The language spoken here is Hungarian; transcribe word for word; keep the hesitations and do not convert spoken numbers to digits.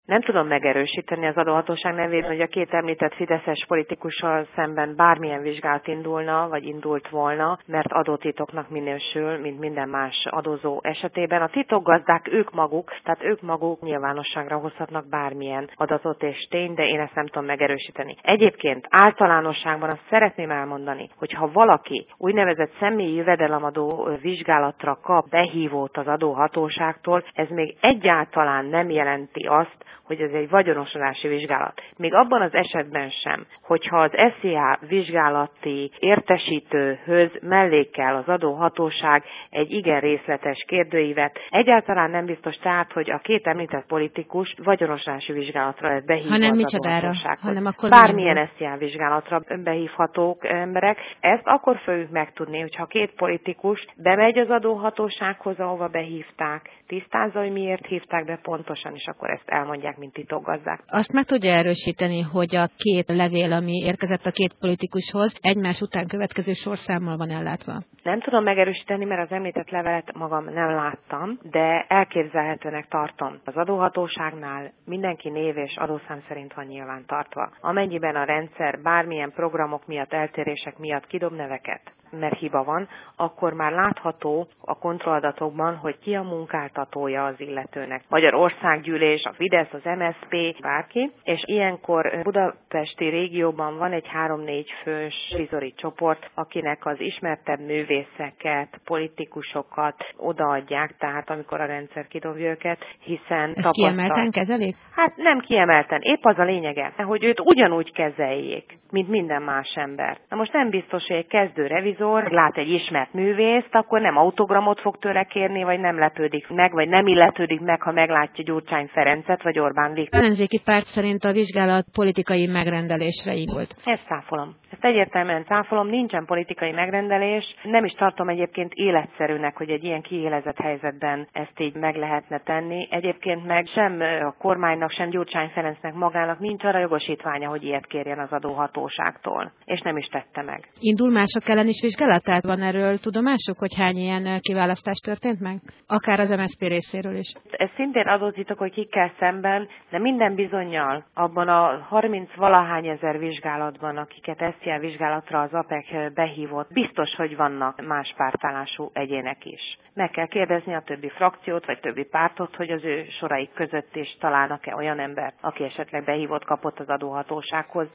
Nem tudom megerősíteni az adóhatóság nevében, hogy a két említett fideszes politikussal szemben bármilyen vizsgálat indulna, vagy indult volna, mert adótitoknak minősül, mint minden más adózó esetében. A titokgazdák ők maguk, tehát ők maguk nyilvánosságra hozhatnak bármilyen adatot és tényt, de én ezt nem tudom megerősíteni. Egyébként általánosságban azt szeretném elmondani, hogy ha valaki úgynevezett személyi jövedelemadó vizsgálatra kap behívót az adóhatóságtól, ez még egyáltalán nem jelenti azt, hogy ez egy vagyonosodási vizsgálat. Még abban az esetben sem, hogyha az es zé á vizsgálati értesítőhöz mellékkel az adóhatóság egy igen részletes kérdőívet, egyáltalán nem biztos tehát, hogy a két említett politikus vagyonosodási vizsgálatra lesz behívva hanem az micsodára? adóhatósághoz. Hanem akkor bármilyen es zé á vizsgálatra behívhatók emberek. Ezt akkor fogjuk megtudni, hogyha két politikus bemegy az adóhatósághoz, ahova behívták, tisztázza, hogy miért hívták be pontosan, és akkor ezt elmondják, mint titokgazdák. Azt meg tudja erősíteni, hogy a két levél, ami érkezett a két politikushoz, egymás után következő sorszámmal van ellátva? Nem tudom megerősíteni, mert az említett levelet magam nem láttam, de elképzelhetőnek tartom. Az adóhatóságnál mindenki név és adószám szerint van nyilván tartva. Amennyiben a rendszer bármilyen programok miatt, eltérések miatt kidob neveket, mert hiba van, akkor már látható a kontrolladatokban, hogy ki a munkáltatója az illetőnek. Magyar Országgyűlés, a Fidesz, az em es zé pé, bárki, és ilyenkor budapesti régióban van egy három-négy fős vizori csoport, akinek az ismertebb művészeket, politikusokat odaadják, tehát amikor a rendszer kidobja őket, hiszen ezt kiemelten kezelik? Hát nem kiemelten, épp az a lényege, hogy őt ugyanúgy kezeljék, mint minden más ember. Na most nem biztos, hogy egy kezdő revizor lát egy ismert művészt, akkor nem autogramot fog tőle kérni, vagy nem lepődik meg, vagy nem illetődik meg, ha meglátja Gyurcsány Ferencet, vagy Orbán Viktor. A ellenzéki párt szerint a vizsgálat politikai megrendelésre indult. Ezt cáfolom. Ezt egyértelműen cáfolom, nincsen politikai megrendelés. Nem is tartom egyébként életszerűnek, hogy egy ilyen kiélezett helyzetben ezt így meg lehetne tenni. Egyébként meg sem a kormánynak, sem Gyurcsány Ferencnek magának nincs arra jogosítványa, hogy ilyet kérjen az adóhatóságtól. És nem is tette meg. Indul mások ellen is vizsgálat? Tehát van erről tudomásuk, hogy hány ilyen kiválasztás történt meg? Akár az em es zé pé részéről is. Ez szintén adózítok, hogy kikkel szemben, de minden bizonnyal abban a harminc valahány ezer vizsgálatban, akiket es zé á vizsgálatra az á pé e ká behívott, biztos, hogy vannak más pártállású egyének is. Meg kell kérdezni a többi frakciót, vagy többi pártot, hogy az ő soraik között is találnak-e olyan embert, aki esetleg behívott kapott az adóhatósághoz.